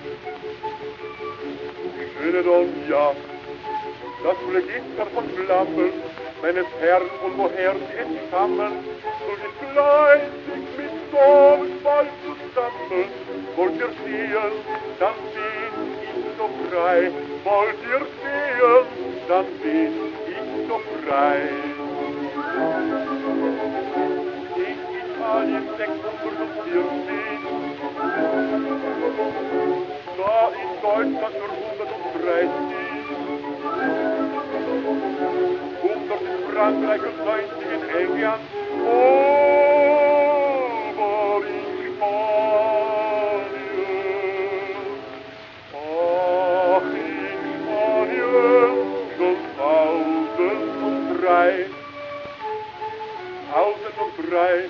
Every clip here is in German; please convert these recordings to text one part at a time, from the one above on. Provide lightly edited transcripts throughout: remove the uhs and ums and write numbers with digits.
Schöne Donja, das Register von Flammen, meines Herrn und woher sie entstammen, so geht fleißig mit Sorgfalt zusammen. Wollt ihr sehen, dann bin ich so frei. Wollt ihr sehen, dann bin ich so frei. In Italien 640, da in Deutschland nur 130, 100 in Frankreich und 90 in England, aber in Spanien, ach in Spanien, schon 1003, 1003,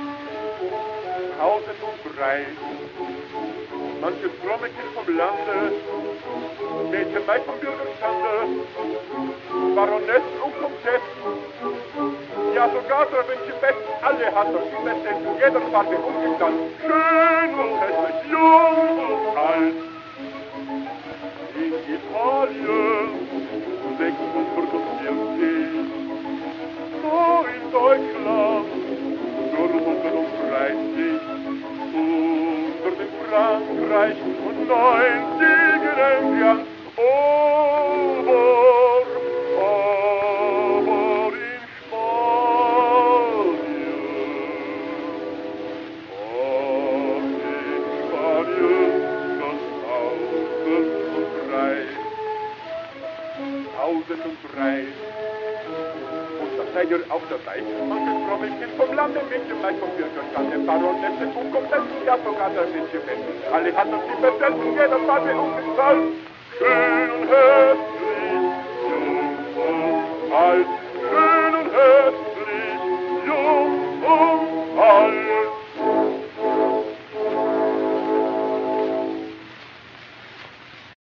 1003. Manches fromme Kind vom Lande, Mädchen weit vom Bürgerstande, Baroness und Komtesse, ja sogar der München Bett, alle hat er Schiebessen, jeder war den Umgestand, schön und hässlich, jung und alt. In Italien 640, so in Deutschland nur 130, unter dem Frankreich und 90 in England, aber in Spanien, schon 1003. Und da seid ihr auch dabei. Manches Frommelchen vom Lande, Mädchen weit vom Bürgerstand, der Baronesse, Buchkomtessen, ja sogar der Mädchen Bett. Alle hat er sie besessen, jeder war der umgezahlt. Schön und hässlich, jung und alt.